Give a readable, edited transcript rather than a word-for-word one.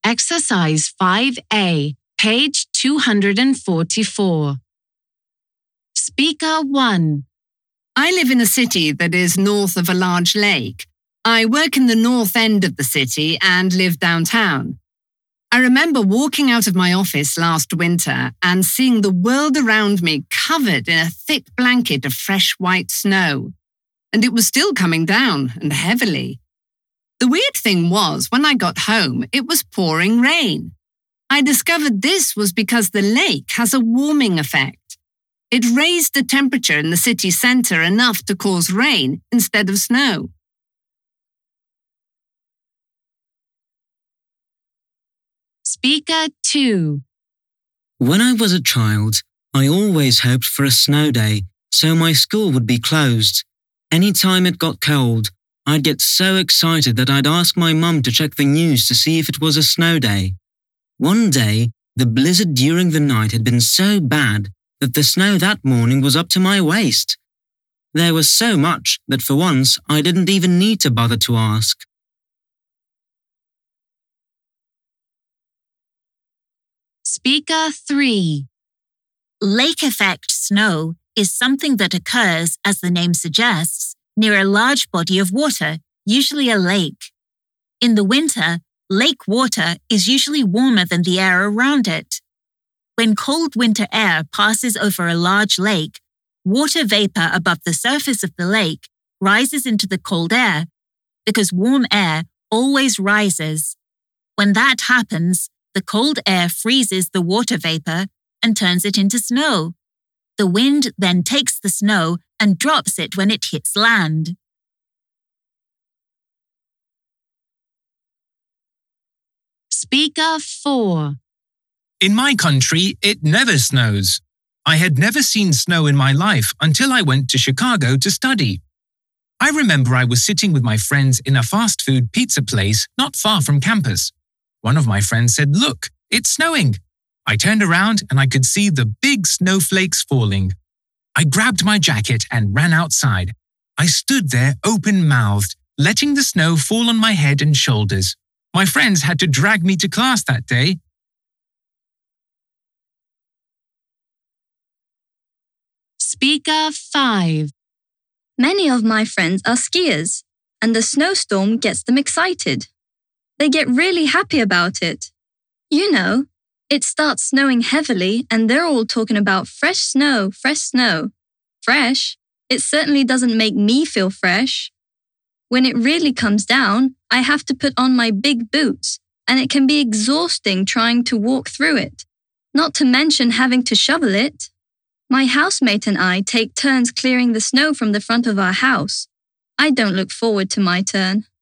Exercise 5A, page 244. Speaker 1. I live in a city that is north of a large lake. I work in the north end of the city and live downtown. I remember walking out of my office last winter and seeing the world around me covered in a thick blanket of fresh white snow. And it was still coming down, and heavily. The weird thing was, when I got home, it was pouring rain. I discovered this was because the lake has a warming effect. It raised the temperature in the city centre enough to cause rain instead of snow. Speaker 2. When I was a child, I always hoped for a snow day, so my school would be closed. Any time it got cold, I'd get so excited that I'd ask my mum to check the news to see if it was a snow day. One day, the blizzard during the night had been so bad that the snow that morning was up to my waist. There was so much that for once I didn't even need to bother to ask. Speaker 3. Lake effect snow is something that occurs, as the name suggests, near a large body of water, usually a lake. In the winter, lake water is usually warmer than the air around it. When cold winter air passes over a large lake, water vapor above the surface of the lake rises into the cold air because warm air always rises. When that happens, the cold air freezes the water vapor and turns it into snow. The wind then takes the snow and drops it when it hits land. Speaker 4. In my country, it never snows. I had never seen snow in my life until I went to Chicago to study. I remember I was sitting with my friends in a fast food pizza place not far from campus. One of my friends said, "Look, it's snowing." I turned around and I could see the big snowflakes falling. I grabbed my jacket and ran outside. I stood there open-mouthed, letting the snow fall on my head and shoulders. My friends had to drag me to class that day. Speaker 5. Many of my friends are skiers, and the snowstorm gets them excited. They get really happy about it. You know, it starts snowing heavily and they're all talking about fresh snow, fresh snow. Fresh? It certainly doesn't make me feel fresh. When it really comes down, I have to put on my big boots, and it can be exhausting trying to walk through it, not to mention having to shovel it. My housemate and I take turns clearing the snow from the front of our house. I don't look forward to my turn.